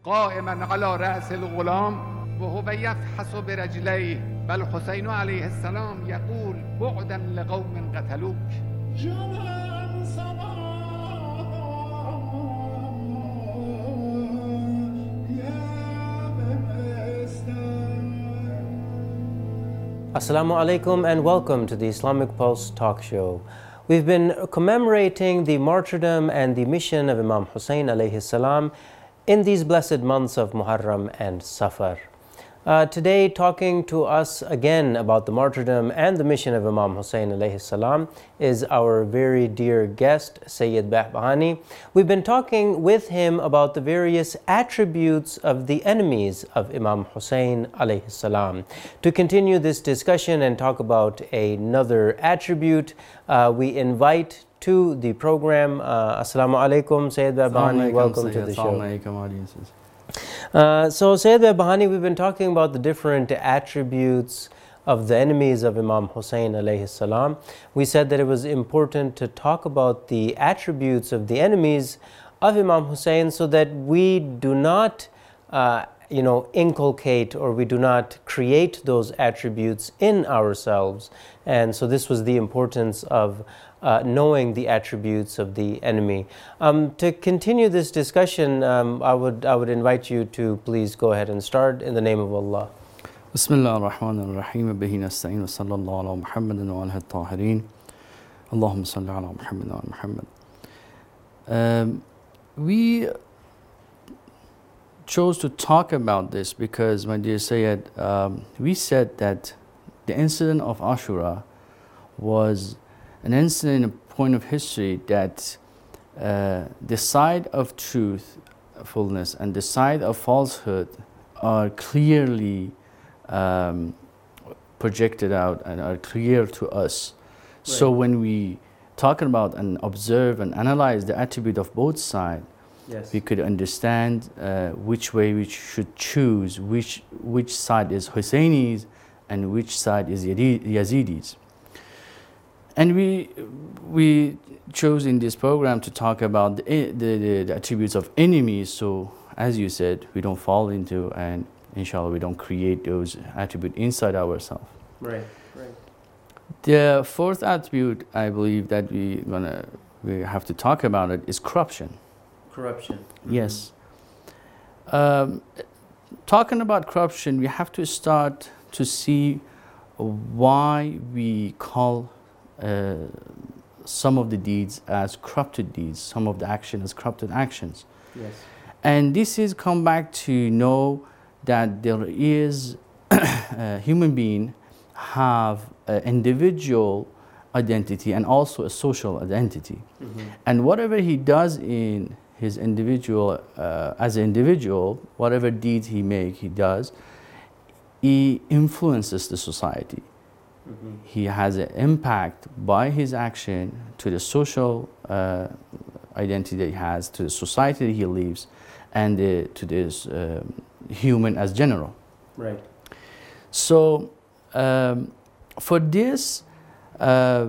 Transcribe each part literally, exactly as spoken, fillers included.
قائما على رأس الغلام وهو يفحص برجليه بل حسين عليه السلام يقول بعدا لقوم قتلوك. Assalamu alaikum and welcome to the Islamic Pulse talk show. We've been commemorating the martyrdom and the mission of Imam Hussein alayhi salam in these blessed months of Muharram and Safar. Uh, today, talking to us again about the martyrdom and the mission of Imam Hussein alayhi salam is our very dear guest, Sayyid Behbahani. We've been talking with him about the various attributes of the enemies of Imam Hussein alayhi salam. To continue this discussion and talk about another attribute, uh, we invite to the program. Uh, Assalamu alaikum, Sayyid Behbahani. Welcome to the show. Assalamu alaikum, audiences. Uh, so, Sayyid Behbahani, we've been talking about the different attributes of the enemies of Imam Hussein alayhi salam. We said that it was important to talk about the attributes of the enemies of Imam Hussein so that we do not uh, you know, inculcate or we do not create those attributes in ourselves. And so this was the importance of uh, knowing the attributes of the enemy. Um, to continue this discussion, um, I would I would invite you to please go ahead and start in the name of Allah. Bismillah ar-Rahman ar-Rahim. Bihi nasta'in wa sallallahu ala Muhammadin wa alihi at-tahirin. Allahumma salli ala Muhammad wa ala Muhammad. Um, we chose to talk about this because, my dear Sayyid, um, we said that the incident of Ashura was an incident, a point of history that uh, the side of truthfulness and the side of falsehood are clearly um, projected out and are clear to us. Right. So when we talk about and observe and analyze the attribute of both sides, yes, we could understand uh, which way we should choose, which which side is Husseinis and which side is Yazidis. And we we chose in this program to talk about the, the, the, the attributes of enemies. So as you said, we don't fall into, and inshallah we don't create those attributes inside ourselves. Right, right. The fourth attribute I believe that we gonna we have to talk about it is corruption. Corruption. Yes. Um, talking about corruption, we have to start to see why we call uh, some of the deeds as corrupted deeds, some of the actions as corrupted actions. Yes. And this is come back to know that there is a human being have an individual identity and also a social identity. Mm-hmm. And whatever he does in his individual, uh, as an individual, whatever deeds he make, he does, he influences the society. Mm-hmm. He has an impact by his action to the social uh, identity that he has, to the society that he lives, and uh, to this uh, human as general. Right. So, um, for this, uh,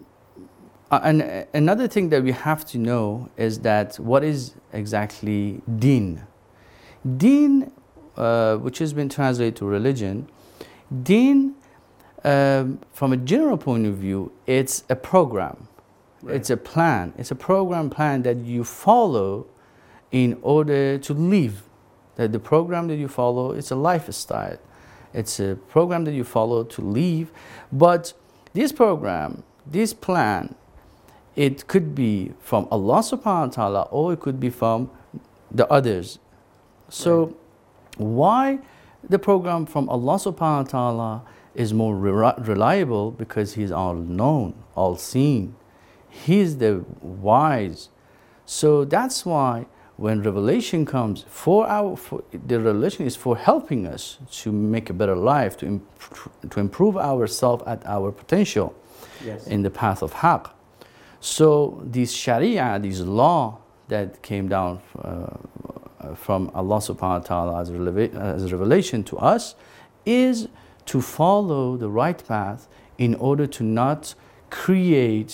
and another thing that we have to know is that what is exactly deen? Deen, uh, which has been translated to religion, deen, um, from a general point of view, it's a program. Right. It's a plan. It's a program plan that you follow in order to live. That the program that you follow, it's a lifestyle. It's a program that you follow to live. But this program, this plan, it could be from Allah subhanahu wa ta'ala or it could be from the others. So right. Why the program from Allah subhanahu wa ta'ala is more re- reliable? Because He is all known, all seen. He is the wise. So that's why when revelation comes, for our, for, the revelation is for helping us to make a better life, to, imp- to improve ourselves at our potential. Yes. In the path of haqq. So this sharia, this law that came down uh, from Allah subhanahu wa ta'ala as a, releva- as a revelation to us is to follow the right path in order to not create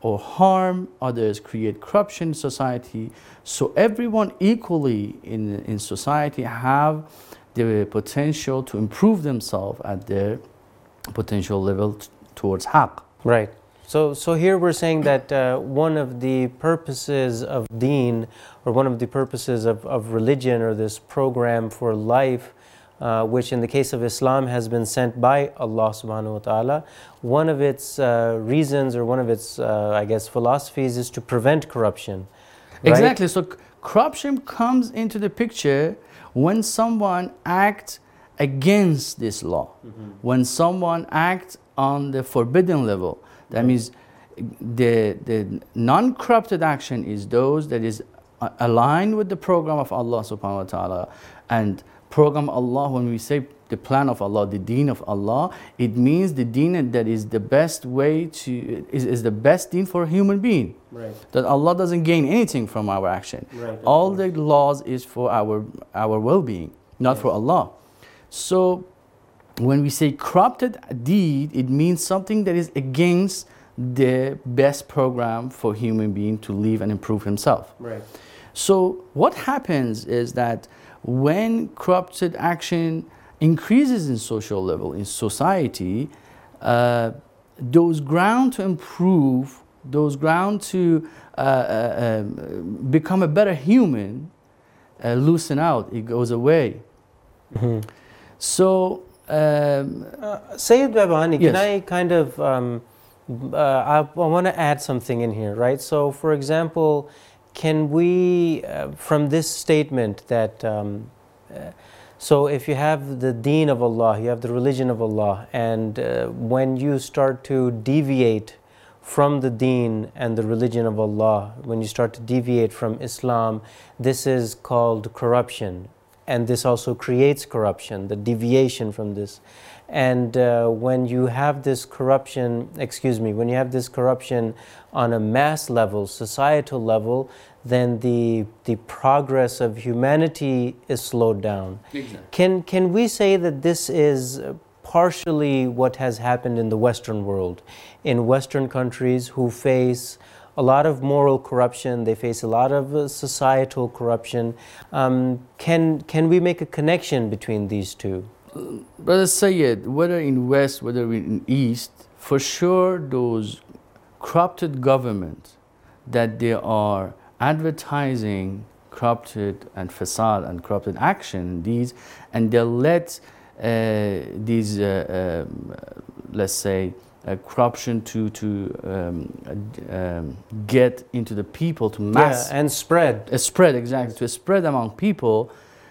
or harm others, create corruption in society. So everyone equally in, in society have the potential to improve themselves at their potential level t- towards haqq. Right. So, so here we're saying that uh, one of the purposes of deen, or one of the purposes of, of religion, or this program for life, uh, which in the case of Islam has been sent by Allah subhanahu wa ta'ala, one of its uh, reasons, or one of its, uh, I guess, philosophies is to prevent corruption. Right? Exactly. So c- corruption comes into the picture when someone acts against this law, mm-hmm. when someone acts on the forbidden level. That right. means the, the non-corrupted action is those that is uh, aligned with the program of Allah subhanahu wa ta'ala. And program Allah, when we say the plan of Allah, the deen of Allah, it means the deen that is the best way to, is, is the best deen for a human being. Right. That Allah doesn't gain anything from our action. Right, All course. the laws is for our, our well-being, not yes. for Allah. So when we say corrupted deed, it means something that is against the best program for human being to live and improve himself. Right. So what happens is that when corrupted action increases in social level, in society, uh, those ground to improve, those ground to uh, uh, um, become a better human, uh, loosen out, it goes away. Mm-hmm. So, um, uh, Sayyid Babani, yes. can I kind of, um, uh, I, I want to add something in here, right? So, for example, can we, uh, from this statement that, um, uh, so if you have the deen of Allah, you have the religion of Allah, and uh, when you start to deviate from the deen and the religion of Allah, when you start to deviate from Islam, this is called corruption. And this also creates corruption, the deviation from this. And uh, when you have this corruption, excuse me, when you have this corruption on a mass level, societal level, then the the progress of humanity is slowed down. Exactly. Can can we say that this is partially what has happened in the Western world, in Western countries who face a lot of moral corruption, they face a lot of uh, societal corruption. Um, can can we make a connection between these two? Brother Sayyid, whether in West, whether in East, for sure those corrupted governments that they are advertising corrupted and facade and corrupted action, these, and they let uh, these, uh, um, let's say, Uh, corruption to to um, uh, um, get into the people, to mass yeah, and spread uh, spread exactly yes. to spread among people.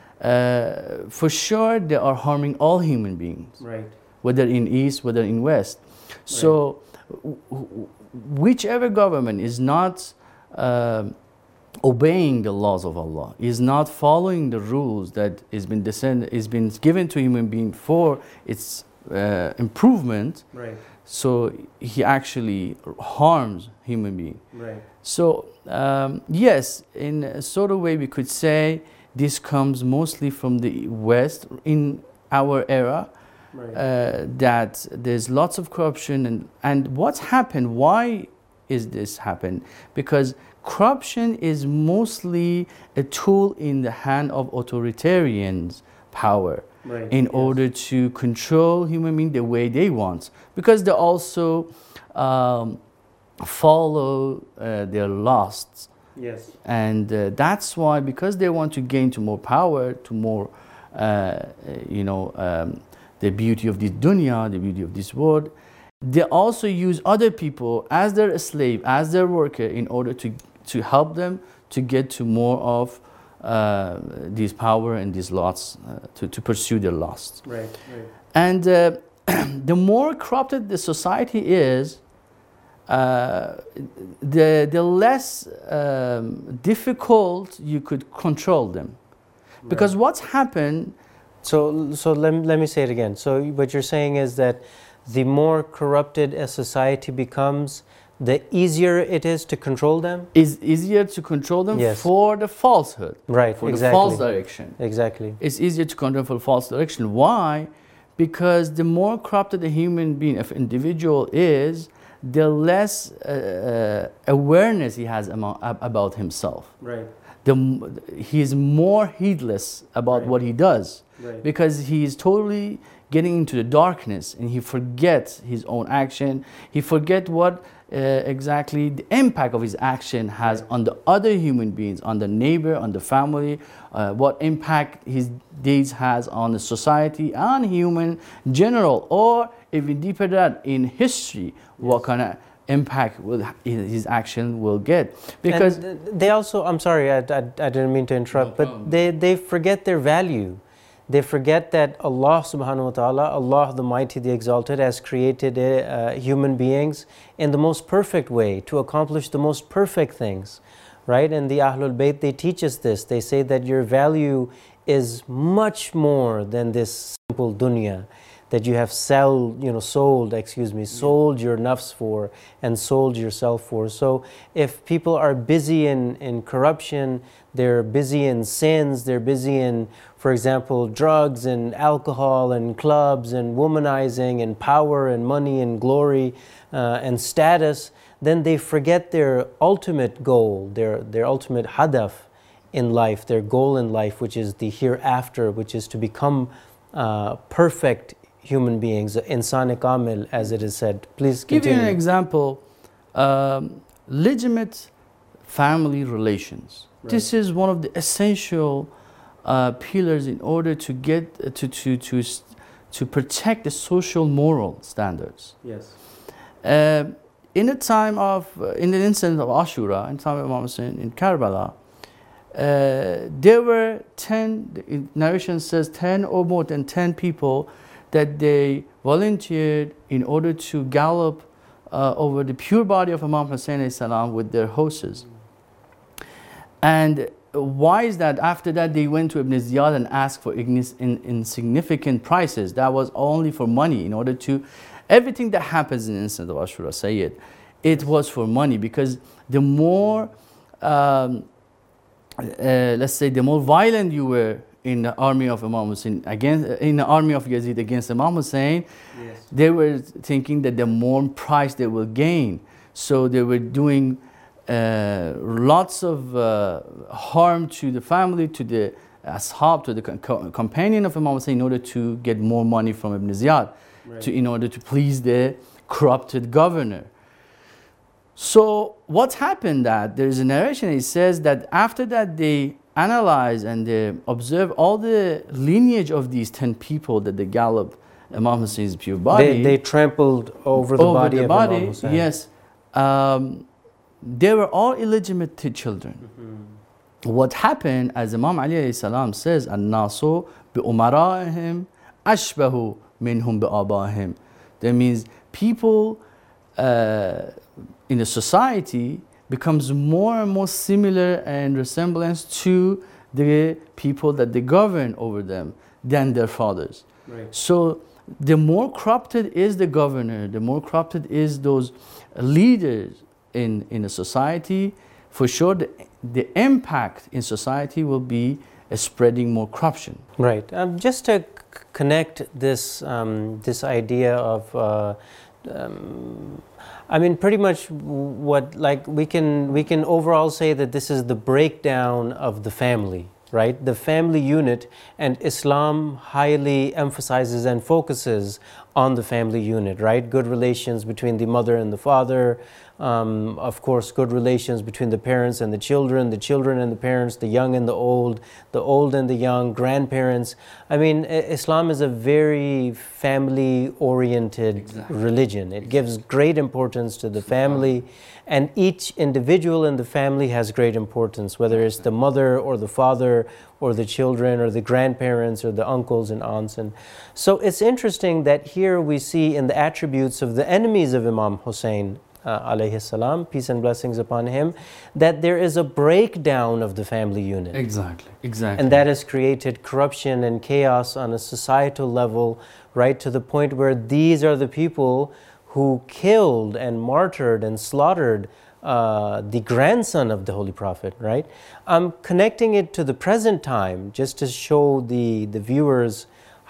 Uh, for sure, they are harming all human beings, right? Whether in East, whether in West. So, right. w- whichever government is not uh, obeying the laws of Allah, is not following the rules that is been descend is been given to human being for its uh, improvement, right? So he actually harms human being. Right. So um, yes, in a sort of way we could say this comes mostly from the West in our era. Right. Uh, that there's lots of corruption and and what's happened? Why is this happened? Because corruption is mostly a tool in the hand of authoritarians' power. Right. In yes. order to control human beings the way they want, because they also um, follow uh, their lusts. Yes. And uh, that's why, because they want to gain to more power, to more, uh, you know, um, the beauty of this dunya, the beauty of this world, they also use other people as their slave, as their worker, in order to to help them to get to more of Uh, this power and these lusts, uh, to, to pursue their lusts. Right, right. And uh, the more corrupted the society is, uh, the, the less um, difficult you could control them. Because right. what's happened... So, so let, let me say it again. So what you're saying is that the more corrupted a society becomes, the easier it is to control them? It's easier to control them yes. for the falsehood. Right, for exactly. the false direction. Exactly. It's easier to control for false direction. Why? Because the more corrupted a human being, if individual is, the less uh, awareness he has among, about himself. Right. The, he is more heedless about Right. what he does, Right. because he is totally getting into the darkness, and he forgets his own action. He forgets what uh, exactly the impact of his action has Right. on the other human beings, on the neighbor, on the family, uh, what impact his deeds has on the society and human in general, or even deeper than in history, what kind of impact will his action will get. Because and they also, I'm sorry, I, I, I didn't mean to interrupt, No but problem. they, they forget their value. They forget that Allah subhanahu wa ta'ala, Allah the Mighty, the Exalted, has created uh, human beings in the most perfect way to accomplish the most perfect things, right? And the Ahlul Bayt, they teach us this. They say that your value is much more than this simple dunya that you have sell, you know, sold, excuse me, sold your nafs for and sold yourself for. So if people are busy in, in corruption, they're busy in sins, they're busy in, for example, drugs and alcohol and clubs and womanizing and power and money and glory uh, and status, then they forget their ultimate goal, their, their ultimate hadaf in life, their goal in life, which is the hereafter, which is to become uh, perfect human beings, insan kamil, as it is said. Please continue. give you an example, um, legitimate family relations. Right. This is one of the essential uh, pillars in order to get uh, to to to s- to protect the social moral standards. Yes. Uh, in the time of, uh, in the incident of Ashura, in the time of Imam Hussein in Karbala, uh, there were ten, the narration says ten or more than ten people that they volunteered in order to gallop uh, over the pure body of Imam Hussein alayhi salam with their horses. And why is that? After that, they went to Ibn Ziyad and asked for ignis- in, insignificant prices. That was only for money, in order to, everything that happens in the incident of Ashura, Sayyid, it was for money, because the more, um, uh, let's say, the more violent you were in the army of Imam Hussein, against, in the army of Yazid against Imam Hussein, Yes. they were thinking that the more price they will gain. So they were doing uh, lots of uh, harm to the family, to the ashab, to the co- companion of Imam Hussein, in order to get more money from Ibn Ziyad, Right. to, in order to please the corrupted governor. So what happened that there is a narration, it says that after that they analyze and they observe all the lineage of these ten people that they gallop Imam Hussein's pure body. They, they trampled over the over body the of body, Imam Hussein. yes. Um, they were all illegitimate t- children. Mm-hmm. What happened, as Imam Ali alayhi salam says, "An-nasu bi umara'ihim ashbahu minhum bi abahim." That means people uh, in a society becomes more and more similar and resemblance to the people that they govern over them than their fathers. Right. So the more corrupted is the governor, the more corrupted is those leaders in, in a society, for sure the, the impact in society will be a spreading more corruption. Right. Um, just to c- connect this um, this idea of, uh, um, I mean, pretty much what like we can we can overall say that this is the breakdown of the family, right? The family unit, and Islam highly emphasizes and focuses on the family unit, right? Good relations between the mother and the father. Um, of course, good relations between the parents and the children, the children and the parents, the young and the old, the old and the young, grandparents. I mean, I- Islam is a very family-oriented Exactly. religion. It gives great importance to the family, and each individual in the family has great importance, whether it's the mother or the father or the children or the grandparents or the uncles and aunts. And so it's interesting that here we see in the attributes of the enemies of Imam Hussein, uh, alayhi salam, peace and blessings upon him, that there is a breakdown of the family unit. Exactly, exactly. And that has created corruption and chaos on a societal level, right, to the point where these are the people who killed and martyred and slaughtered uh, the grandson of the Holy Prophet, right? I'm connecting it to the present time just to show the, the viewers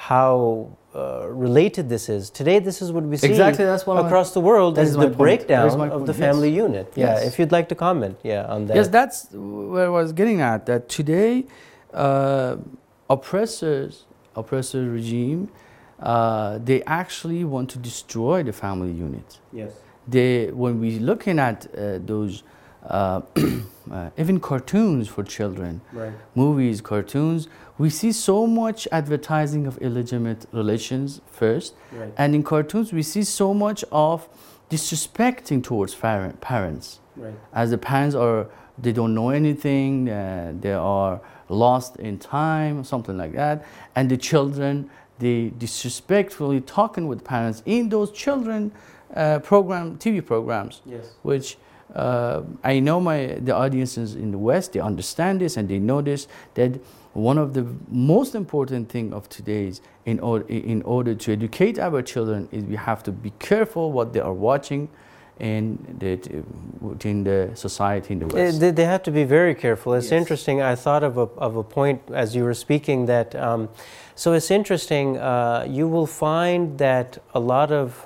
how uh, related this is. Today, this is what we see Exactly, that's what across I, the world that is is the my breakdown point. of Point. the Yes. family unit. Yeah, Yes. if you'd like to comment, yeah, on that. Yes, that's where I was getting at. That today, uh, oppressors, oppressor regime, uh, they actually want to destroy the family unit. Yes. They, when we looking at uh, those, uh, uh, even cartoons for children, Right. movies, cartoons, we see so much advertising of illegitimate relations first, Right. and in cartoons we see so much of disrespecting towards parent, parents. Right. As the parents are, they don't know anything, uh, they are lost in time, something like that, and the children, they disrespectfully talking with parents in those children uh, program, T V programs, Yes. which uh, I know my the audiences in the West, they understand this and they know this, that one of the most important thing of today's in order in order to educate our children is we have to be careful what they are watching in the within the society in the West. They, they have to be very careful. It's Yes. interesting. I thought of a, of a point as you were speaking that, um, so it's interesting. Uh, you will find that a lot of,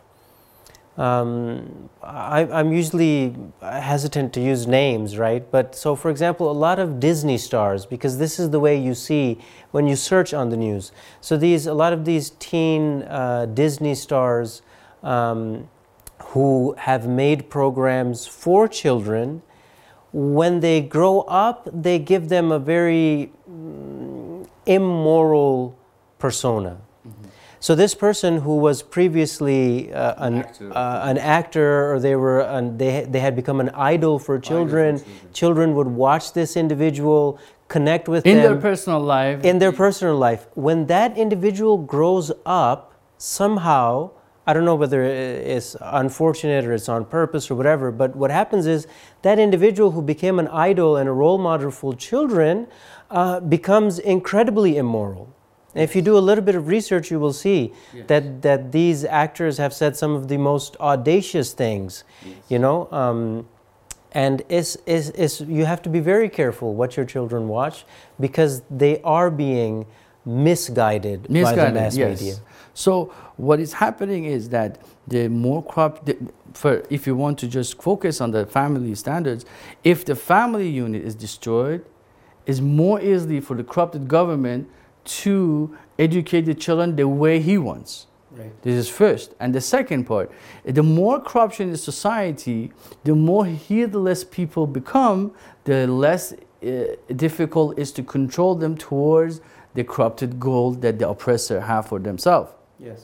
um, I, I'm usually hesitant to use names, right? But so, for example, a lot of Disney stars, because this is the way you see when you search on the news. So these, a lot of these teen uh, Disney stars, um, who have made programs for children, when they grow up, they give them a very mm, immoral persona. Mm-hmm. So this person who was previously uh, an, an, actor. Uh, an actor, or they were an, they they had become an idol for children. Idol for children. Children would watch this individual, connect with in them their personal life. In their personal life, when that individual grows up, somehow, I don't know whether it's unfortunate or it's on purpose or whatever, but what happens is that individual who became an idol and a role model for children uh, becomes incredibly immoral. And if you do a little bit of research, you will see yes. that, that these actors have said some of the most audacious things, yes. you know. Um, and it's, it's, it's, you have to be very careful what your children watch, because they are being misguided, misguided by the mass yes. media. So what is happening is that the more crop, the, for if you want to just focus on the family standards, if the family unit is destroyed, it's more easily for the corrupted government to educate the children the way he wants. Right. This is first. And the second part, the more corruption in society, the more heedless people become, the less uh, difficult it is to control them towards the corrupted goal that the oppressor have for themselves. Yes.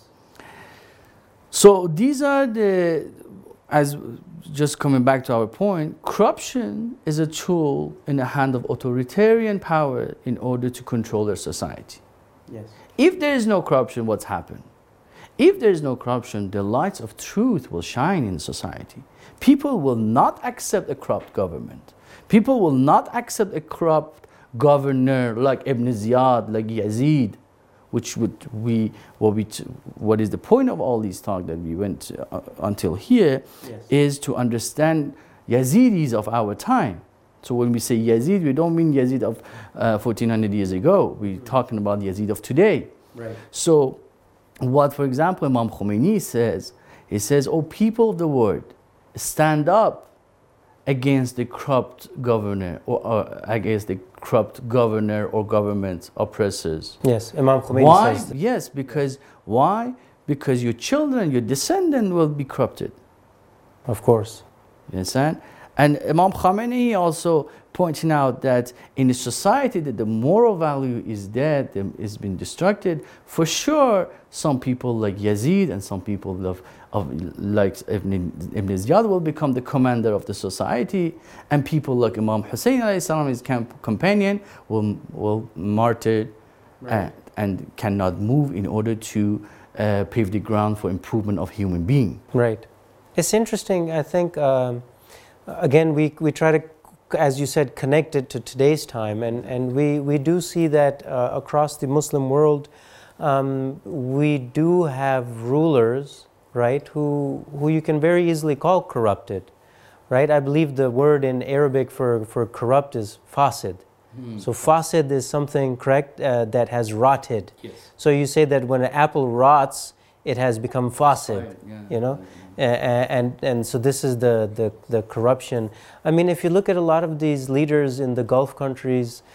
So these are the, as just coming back to our point, corruption is a tool in the hand of authoritarian power in order to control their society. Yes. If there is no corruption, what's happened? If there is no corruption, the lights of truth will shine in society. People will not accept a corrupt government. People will not accept a corrupt governor like Ibn Ziyad, like Yazid, which would we what we what is the point of all these talk that we went uh, until here, yes. is to understand Yazidis of our time. So when we say Yazid, we don't mean Yazid of uh, fourteen hundred years ago. We're talking about Yazid of today. Right. So what, for example, Imam Khomeini says, he says, "Oh, people of the world, stand up against the corrupt governor or, or against the corrupt governor or government oppressors." Yes, Imam Khomeini why? says that. Yes, because why? Because your children, your descendants will be corrupted. Of course. You understand? And Imam Khomeini also pointing out that in a society that the moral value is dead, is been destructed, for sure some people like Yazid and some people of, of like Ibn, Ibn Ziyad will become the commander of the society, and people like Imam Hussein alayhi salam, his camp companion, will, will martyred right. and, and cannot move in order to uh, pave the ground for improvement of human being. Right. It's interesting, I think, um, again, we, we try to, as you said, connect it to today's time, and, and we, we do see that uh, across the Muslim world, um, we do have rulers, right, who, who you can very easily call corrupted, right? I believe the word in Arabic for, for corrupt is fasid. Hmm. So fasid is something, correct, uh, that has rotted. Yes. So you say that when an apple rots, it has become fasid, Right, yeah. you know? And, and and so this is the, the, the corruption. I mean, if you look at a lot of these leaders in the Gulf countries,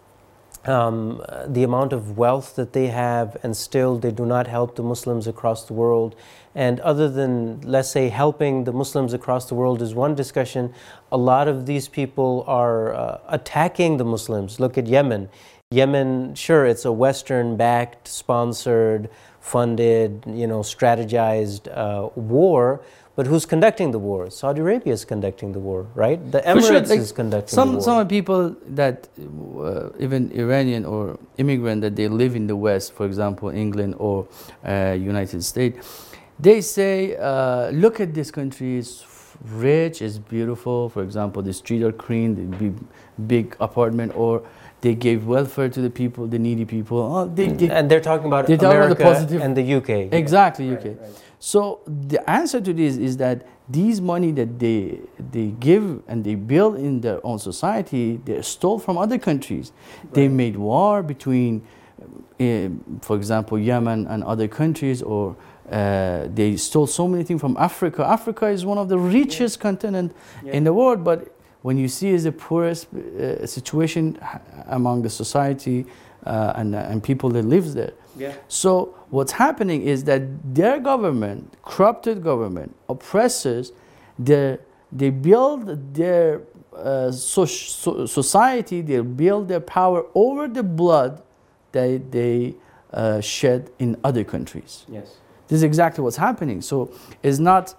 um, the amount of wealth that they have, and still they do not help the Muslims across the world. And other than, let's say, helping the Muslims across the world is one discussion, a lot of these people are uh, attacking the Muslims. Look at Yemen. Yemen, sure, it's a Western-backed, sponsored, funded, you know, strategized uh, war, but who's conducting the war? Saudi Arabia is conducting the war, right? The Emirates sure, like is conducting some, the war. Some people that, uh, even Iranian or immigrant that they live in the West, for example, England or uh, United States, they say, uh, look at this country, it's rich, it's beautiful. For example, the streets are clean, the big, big apartment, or they gave welfare to the people, the needy people. Oh, they, they, and they're talking about they're talking America about the positive, and the U K. Exactly, Right, U K. right. So the answer to this is that these money that they they give and they build in their own society, they stole from other countries. Right. They made war between, uh, for example, Yemen and other countries, or uh, they stole so many things from Africa. Africa is one of the richest yeah. continent yeah. in the world, but when you see is the poorest uh, situation among the society uh, and, uh, and people that lives there. Yeah. So what's happening is that their government, corrupted government, oppressors, they they build their uh, so, so society, they build their power over the blood that they uh, shed in other countries. Yes. This is exactly what's happening. So it's not.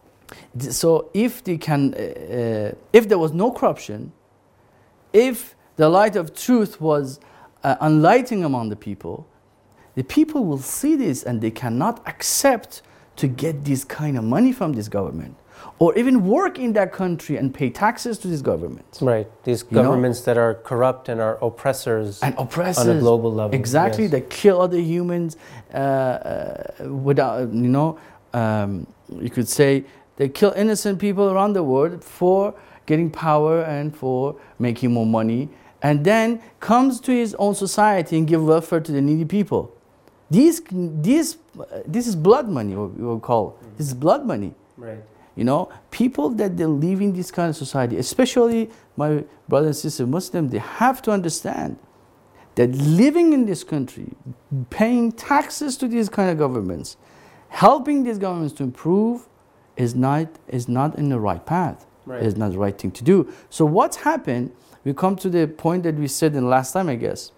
So if they can, uh, if there was no corruption, if the light of truth was uh, enlightening among the people, the people will see this and they cannot accept to get this kind of money from this government, or even work in that country and pay taxes to this government. Right, these You governments know? that are corrupt and are oppressors, and oppressors on a global level. Exactly, yes. They kill other humans uh, uh, without, you know, um, you could say they kill innocent people around the world for getting power and for making more money, and then comes to his own society and give welfare to the needy people. These, these, uh, this is blood money, what we will call. Mm-hmm. This is blood money. Right. You know, people that they live in this kind of society, especially my brothers and sisters Muslims, they have to understand that living in this country, paying taxes to these kind of governments, helping these governments to improve, is not is not in the right path. Right. It's not the right thing to do. So what's happened? We come to the point that we said in the last time, I guess.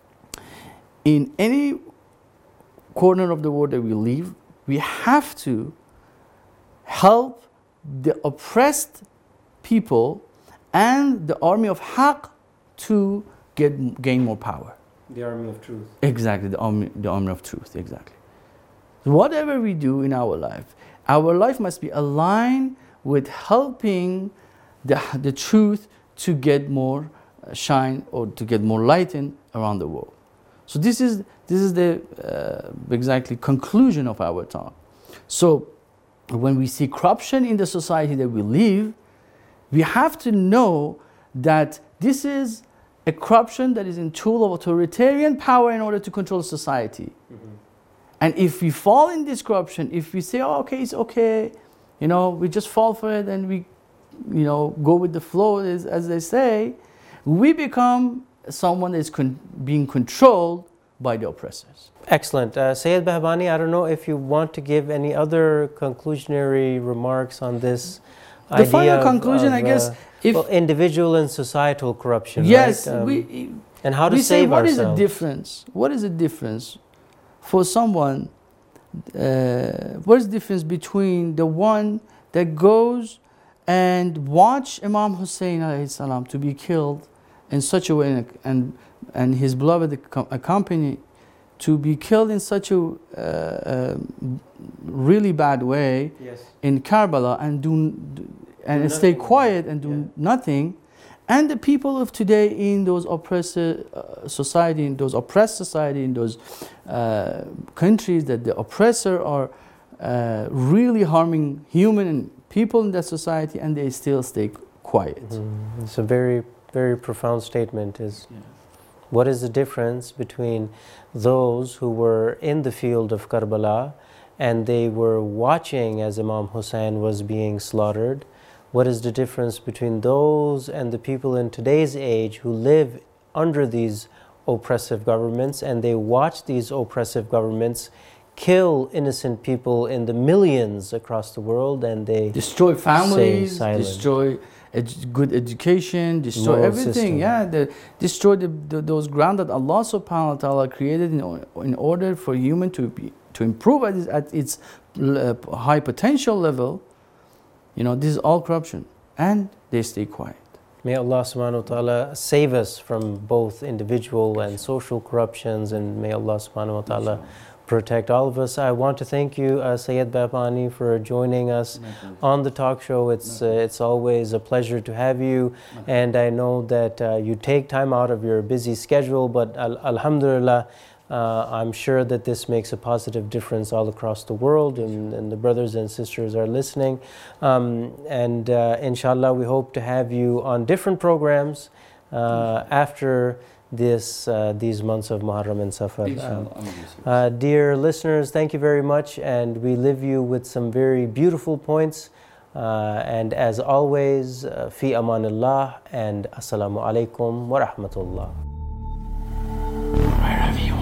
In any corner of the world that we live, we have to help the oppressed people and the army of Haqq to get gain more power. The army of truth. Exactly, the army, the army of truth, exactly. Whatever we do in our life, our life must be aligned with helping the, the truth to get more shine or to get more light in around the world. So this is this is the uh, exactly conclusion of our talk. So when we see corruption in the society that we live, we have to know that this is a corruption that is a tool of authoritarian power in order to control society. Mm-hmm. And if we fall in this corruption, if we say, oh, okay, it's okay, you know, we just fall for it and we, you know, go with the flow, as, as they say, we become someone that is con- being controlled by the oppressors. Excellent. Uh, Sayyid Bahbani, I don't know if you want to give any other conclusionary remarks on this the idea final of, conclusion, of, I guess, uh, if well, individual and societal corruption. Yes, right? um, we, and how to we say save what ourselves. is the difference? What is the difference for someone? Uh, what is the difference between the one that goes and watch Imam Hussein alayhi salam to be killed in such a way, and and his beloved accompany to be killed in such a uh, uh, really bad way, yes. in Karbala, and do and do stay nothing. quiet and do Yeah. nothing, and the people of today in those oppressed uh, society, in those oppressed society, in those uh, countries that the oppressor are uh, really harming human and people in that society, and they still stay quiet. Mm, it's a very very profound statement is, Yeah. what is the difference between those who were in the field of Karbala and they were watching as Imam Hussein was being slaughtered? What is the difference between those and the people in today's age who live under these oppressive governments and they watch these oppressive governments kill innocent people in the millions across the world, and they destroy families, silent. destroy edu- good education, destroy Moral everything. system. Yeah, the, destroy the, the, those ground that Allah subhanahu wa ta'ala created in, o- in order for human to be, to improve at its, at its uh, high potential level. You know, this is all corruption, and they stay quiet. May Allah subhanahu wa ta'ala save us from both individual and social corruptions, and may Allah subhanahu wa ta'ala protect all of us. I want to thank you, uh, Sayyid Babani, for joining us on the talk show. It's uh, it's always a pleasure to have you, and I know that uh, you take time out of your busy schedule, but al- alhamdulillah, uh, I'm sure that this makes a positive difference all across the world, and, and the brothers and sisters are listening. Um, and uh, inshallah, we hope to have you on different programs uh, after this uh, these months of Muharram and Safar. Uh, uh, dear listeners, thank you very much, and we leave you with some very beautiful points. Uh, and as always, uh, fi amanillah, and assalamu alaikum wa rahmatullah. Wherever you